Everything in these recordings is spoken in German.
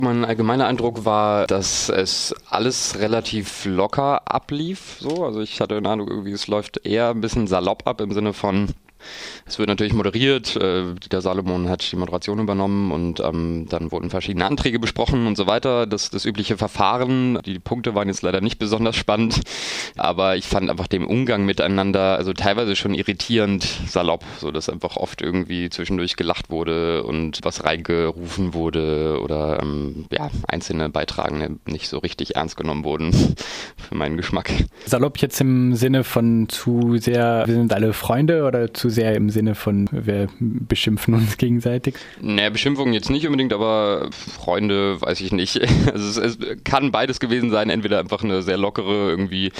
Mein allgemeiner Eindruck war, dass es alles relativ locker ablief. So. Also ich hatte den Eindruck, irgendwie es läuft eher ein bisschen salopp ab im Sinne von, es wird natürlich moderiert, Dieter Salomon hat die Moderation übernommen und dann wurden verschiedene Anträge besprochen und so weiter. Das übliche Verfahren, die Punkte waren jetzt leider nicht besonders spannend, aber ich fand einfach den Umgang miteinander, also teilweise schon irritierend salopp, so dass einfach oft irgendwie zwischendurch gelacht wurde und was reingerufen wurde oder einzelne Beitragende nicht so richtig ernst genommen wurden für meinen Geschmack. Salopp jetzt im Sinne von zu sehr, wir sind alle Freunde oder zu sehr im Sinne von, wir beschimpfen uns gegenseitig? Naja, Beschimpfungen jetzt nicht unbedingt, aber Freunde weiß ich nicht. Also es kann beides gewesen sein, entweder einfach eine sehr lockere, irgendwie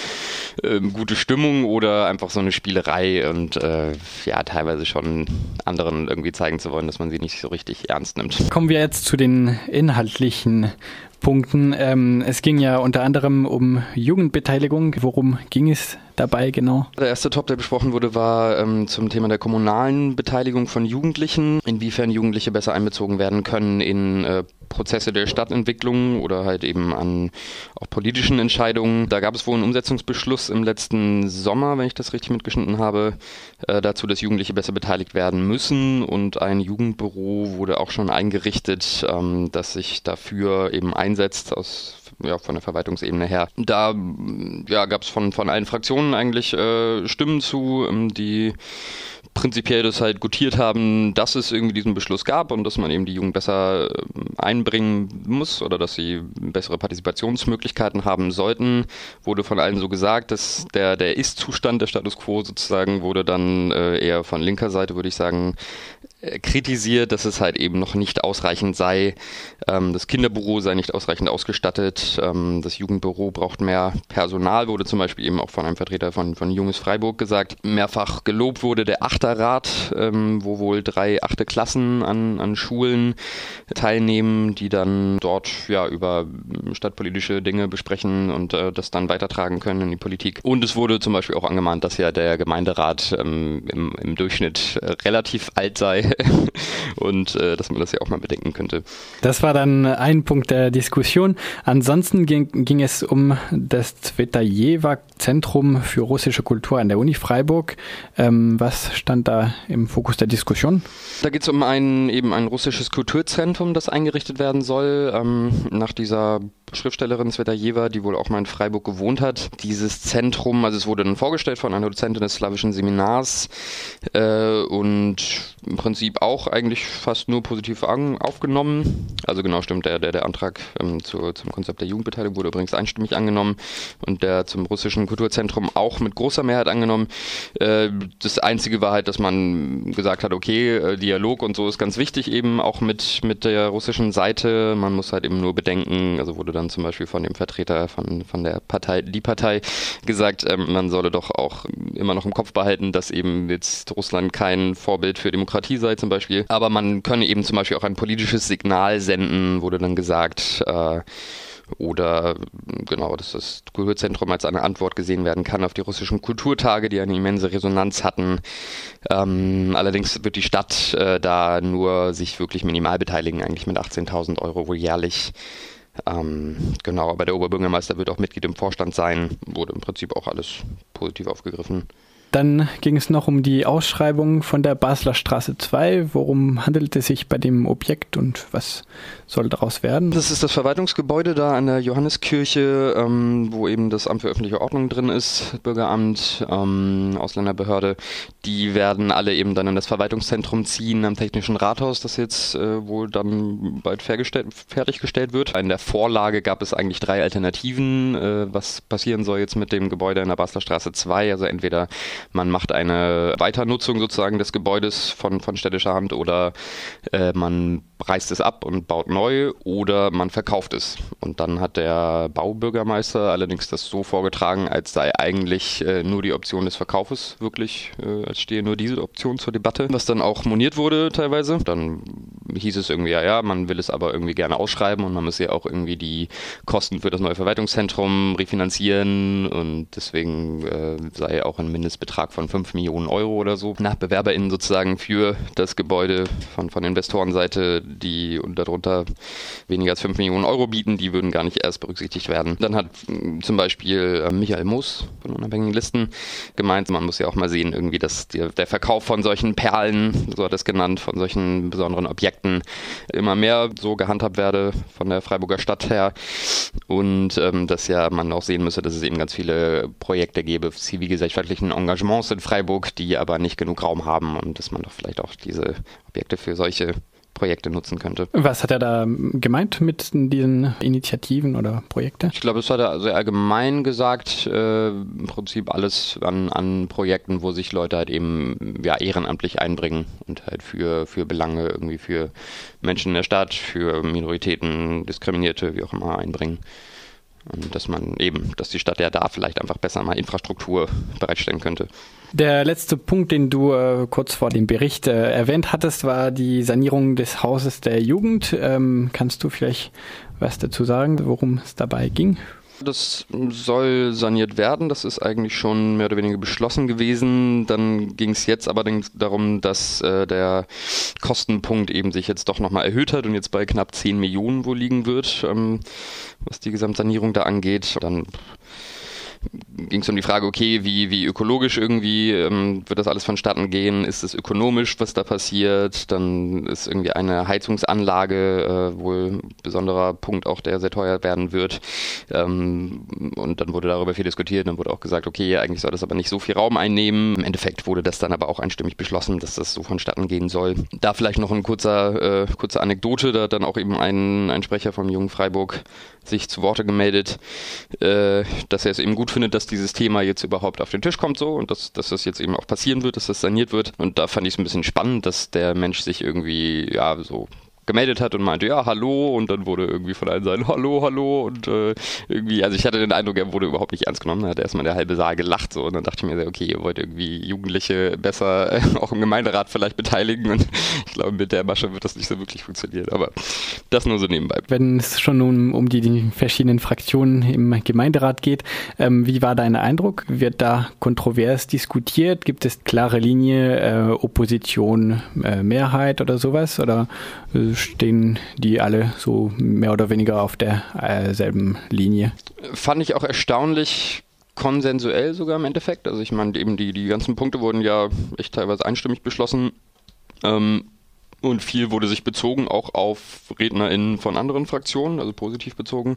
gute Stimmung oder einfach so eine Spielerei und teilweise schon anderen irgendwie zeigen zu wollen, dass man sie nicht so richtig ernst nimmt. Kommen wir jetzt zu den inhaltlichen Punkten. Es ging ja unter anderem um Jugendbeteiligung. Worum ging es dabei genau? Der erste Top, der besprochen wurde, war zum Thema der kommunalen Beteiligung von Jugendlichen, inwiefern Jugendliche besser einbezogen werden können in Prozesse der Stadtentwicklung oder halt eben an auch politischen Entscheidungen. Da gab es wohl einen Umsetzungsbeschluss im letzten Sommer, wenn ich das richtig mitgeschnitten habe, dazu, dass Jugendliche besser beteiligt werden müssen und ein Jugendbüro wurde auch schon eingerichtet, das sich dafür eben einsetzt von der Verwaltungsebene her. Da gab es von allen Fraktionen eigentlich Stimmen zu, die prinzipiell das halt gutiert haben, dass es irgendwie diesen Beschluss gab und dass man eben die Jugend besser einbringen muss oder dass sie bessere Partizipationsmöglichkeiten haben sollten. Wurde von allen so gesagt, dass der Ist-Zustand, der Status Quo sozusagen, wurde dann eher von linker Seite, würde ich sagen, kritisiert, dass es halt eben noch nicht ausreichend sei. Das Kinderbüro sei nicht ausreichend ausgestattet. Das Jugendbüro braucht mehr Personal, wurde zum Beispiel eben auch von einem Vertreter von Junges Freiburg gesagt. Mehrfach gelobt wurde der Achterrat, wo wohl 3 8. Klassen an Schulen teilnehmen, die dann dort über stadtpolitische Dinge besprechen und das dann weitertragen können in die Politik. Und es wurde zum Beispiel auch angemahnt, dass ja der Gemeinderat im Durchschnitt relativ alt sei. Und dass man das ja auch mal bedenken könnte. Das war dann ein Punkt der Diskussion. Ansonsten ging es um das Zvetajewa-Zentrum für russische Kultur an der Uni Freiburg. Was stand da im Fokus der Diskussion? Da geht es um ein russisches Kulturzentrum, das eingerichtet werden soll, nach dieser Schriftstellerin Zvetajewa, die wohl auch mal in Freiburg gewohnt hat. Dieses Zentrum, also es wurde dann vorgestellt von einer Dozentin des slawischen Seminars und im Prinzip auch eigentlich fast nur positiv aufgenommen. Also genau stimmt, der Antrag zum Konzept der Jugendbeteiligung wurde übrigens einstimmig angenommen und der zum russischen Kulturzentrum auch mit großer Mehrheit angenommen. Das Einzige war halt, dass man gesagt hat, okay, Dialog und so ist ganz wichtig eben auch mit der russischen Seite. Man muss halt eben nur bedenken, also wurde dann zum Beispiel von dem Vertreter von der Partei, die Partei, gesagt, man solle doch auch immer noch im Kopf behalten, dass eben jetzt Russland kein Vorbild für Demokratie sei zum Beispiel. Aber man könne eben zum Beispiel auch ein politisches Signal senden, wurde dann gesagt. Oder genau, dass das Kulturzentrum als eine Antwort gesehen werden kann auf die russischen Kulturtage, die eine immense Resonanz hatten. Allerdings wird die Stadt da nur sich wirklich minimal beteiligen, eigentlich mit 18.000 Euro wohl jährlich. Aber der Oberbürgermeister wird auch Mitglied im Vorstand sein, wurde im Prinzip auch alles positiv aufgegriffen. Dann ging es noch um die Ausschreibung von der Basler Straße 2. Worum handelt es sich bei dem Objekt und was soll daraus werden? Das ist das Verwaltungsgebäude da an der Johanneskirche, wo eben das Amt für öffentliche Ordnung drin ist, Bürgeramt, Ausländerbehörde. Die werden alle eben dann in das Verwaltungszentrum ziehen am Technischen Rathaus, das jetzt wohl dann bald fertiggestellt wird. In der Vorlage gab es eigentlich 3 Alternativen, was passieren soll jetzt mit dem Gebäude in der Basler Straße 2. Also entweder man macht eine Weiternutzung sozusagen des Gebäudes von städtischer Hand oder man reißt es ab und baut neu oder man verkauft es. Und dann hat der Baubürgermeister allerdings das so vorgetragen, als sei eigentlich nur die Option des Verkaufes wirklich, als stehe nur diese Option zur Debatte, was dann auch moniert wurde teilweise. Dann hieß es irgendwie, ja, man will es aber irgendwie gerne ausschreiben und man müsse ja auch irgendwie die Kosten für das neue Verwaltungszentrum refinanzieren und deswegen sei auch ein Mindestbetrag von 5 Millionen Euro oder so nach BewerberInnen sozusagen für das Gebäude von Investorenseite die und darunter weniger als 5 Millionen Euro bieten, die würden gar nicht erst berücksichtigt werden. Dann hat zum Beispiel Michael Moos von Unabhängigen Listen gemeint, man muss ja auch mal sehen, irgendwie, dass der Verkauf von solchen Perlen, so hat er es genannt, von solchen besonderen Objekten immer mehr so gehandhabt werde von der Freiburger Stadt her und dass ja man auch sehen müsse, dass es eben ganz viele Projekte gäbe, zivilgesellschaftlichen Engagements in Freiburg, die aber nicht genug Raum haben und dass man doch vielleicht auch diese Objekte für solche Projekte nutzen könnte. Was hat er da gemeint mit diesen Initiativen oder Projekten? Ich glaube, das hat er sehr allgemein gesagt, im Prinzip alles an Projekten, wo sich Leute halt eben ehrenamtlich einbringen und halt für Belange irgendwie für Menschen in der Stadt, für Minoritäten, Diskriminierte, wie auch immer einbringen. Und dass die Stadt ja da vielleicht einfach besser mal Infrastruktur bereitstellen könnte. Der letzte Punkt, den du kurz vor dem Bericht erwähnt hattest, war die Sanierung des Hauses der Jugend. Kannst du vielleicht was dazu sagen, worum es dabei ging? Das soll saniert werden, das ist eigentlich schon mehr oder weniger beschlossen gewesen. Dann ging es jetzt aber darum, dass der Kostenpunkt eben sich jetzt doch nochmal erhöht hat und jetzt bei knapp 10 Millionen wohl liegen wird, was die Gesamtsanierung da angeht. Dann ging es um die Frage, okay, wie ökologisch irgendwie wird das alles vonstatten gehen? Ist es ökonomisch, was da passiert? Dann ist irgendwie eine Heizungsanlage wohl ein besonderer Punkt auch, der sehr teuer werden wird. Und dann wurde darüber viel diskutiert. Dann wurde auch gesagt, okay, eigentlich soll das aber nicht so viel Raum einnehmen. Im Endeffekt wurde das dann aber auch einstimmig beschlossen, dass das so vonstatten gehen soll. Da vielleicht noch eine kurze Anekdote. Da hat dann auch eben ein Sprecher vom Jungen Freiburg sich zu Worte gemeldet, dass er es eben gut findet, dass dieses Thema jetzt überhaupt auf den Tisch kommt so und dass das jetzt eben auch passieren wird, dass das saniert wird. Und da fand ich es ein bisschen spannend, dass der Mensch sich irgendwie so gemeldet hat und meinte, ja, hallo, und dann wurde irgendwie von allen Seiten hallo und irgendwie, also ich hatte den Eindruck, er wurde überhaupt nicht ernst genommen, da hat erstmal der halbe Saal gelacht so und dann dachte ich mir, okay, ihr wollt irgendwie Jugendliche besser auch im Gemeinderat vielleicht beteiligen und ich glaube, mit der Masche wird das nicht so wirklich funktionieren, aber das nur so nebenbei. Wenn es schon um die verschiedenen Fraktionen im Gemeinderat geht, wie war dein Eindruck? Wird da kontrovers diskutiert? Gibt es klare Linie, Opposition, Mehrheit oder sowas? Oder stehen die alle so mehr oder weniger auf derselben Linie? Fand ich auch erstaunlich konsensuell sogar im Endeffekt. Also ich meine, eben die ganzen Punkte wurden ja echt teilweise einstimmig beschlossen. Und viel wurde sich bezogen, auch auf RednerInnen von anderen Fraktionen, also positiv bezogen.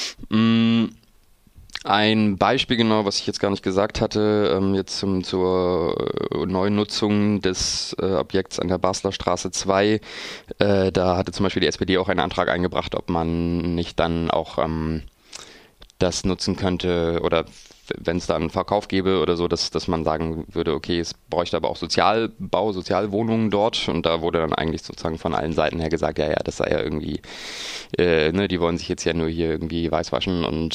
Ein Beispiel genau, was ich jetzt gar nicht gesagt hatte, jetzt zur neuen Nutzung des Objekts an der Basler Straße 2, da hatte zum Beispiel die SPD auch einen Antrag eingebracht, ob man nicht dann auch das nutzen könnte oder wenn es da einen Verkauf gäbe oder so, dass man sagen würde, okay, es bräuchte aber auch Sozialwohnungen dort und da wurde dann eigentlich sozusagen von allen Seiten her gesagt, ja, das sei ja irgendwie, die wollen sich jetzt ja nur hier irgendwie weißwaschen und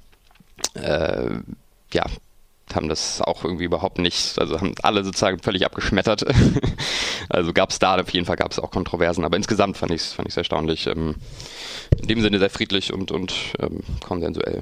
haben das auch irgendwie überhaupt nicht, also haben alle sozusagen völlig abgeschmettert. Also auf jeden Fall gab es auch Kontroversen, aber insgesamt fand ich es erstaunlich, in dem Sinne sehr friedlich und konsensuell.